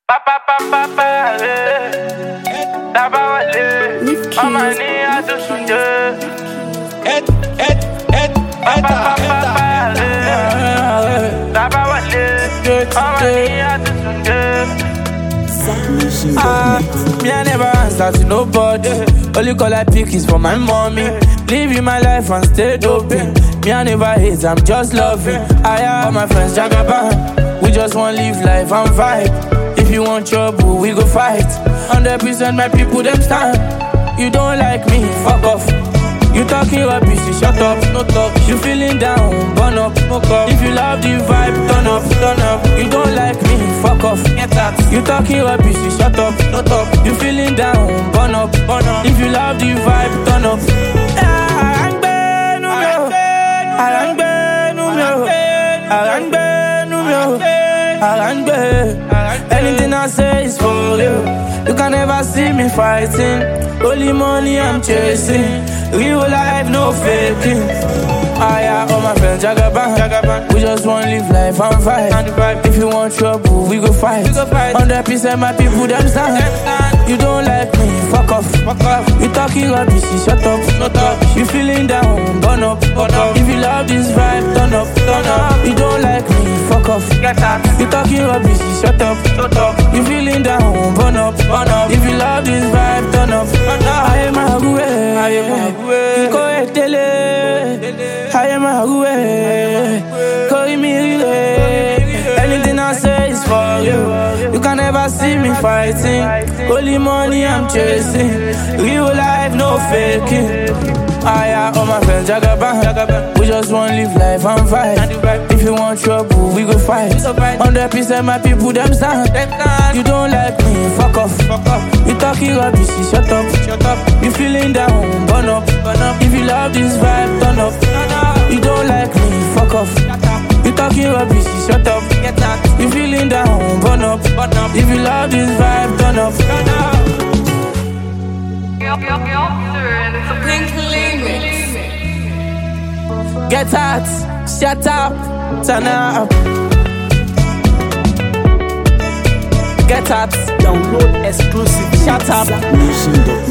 Me I never answer to nobody. Only call I pick is for my mommy. Living my life and stay doping. Me I never hate, I'm just loving. I have all my friends Jagaban. We just want live life and vibe. If you want trouble, we go fight. 100% my people them stand. You don't like me, fuck off. You talking rubbish, you shut up, no talk. You feeling down, burn up, fuck up. If you love the vibe, turn up, turn up. You don't like me, fuck off, get that. You talking rubbish, you shut up, no talk. You feeling down, burn up, burn up. If you love the vibe, turn up. Anything I say is for you. You can never see me fighting. Only money I'm chasing. Real life, no faking. I have all my friends Jagaban. We just want live life and vibe. If you want trouble, we go fight. 100% my people them stand. You don't like me, fuck off. You talking rubbish, shut up, no talk. You feeling down, burn up. If you love this vibe, turn up, turn up. You don't like me, fuck off. You talking rubbish, shut up, no talk. You feeling down, burn up. If you love this vibe, turn up. I am a way. Go ahead, tele. I am a way. Call me relay. Anything I say is for you. You can never see me fighting. Only money I'm chasing. Real life, no faking. I have all my friends Jagaban. We just want live life and vibe. If you want trouble, we go fight. 100% my people them stand. You don't like me, fuck off. You talking rubbish, shut up. You feeling down, burn up. If you love this vibe, turn up. You don't like me, fuck off. You talking rubbish, shut up. You feeling down, burn up. If you love this vibe, turn up. Get out, shut up, turn up. Get out, download exclusive. Shut up. Nation.com.